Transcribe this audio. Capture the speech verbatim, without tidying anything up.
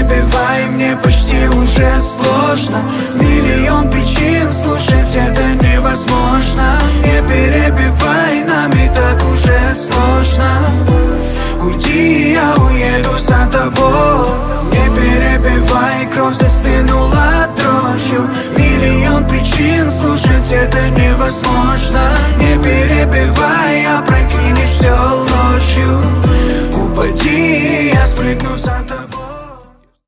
перебивай, мне почти уже сложно. Миллион причин, слушать это невозможно. Не перебивай, нам и так уже сложно. Уйди, я уеду за тобой. Не перебивай, кровь застынула дрожью. Миллион причин, слушать это невозможно. Не перебивай, опрокинешь все ложью. Упади, я спрыгну за тобой.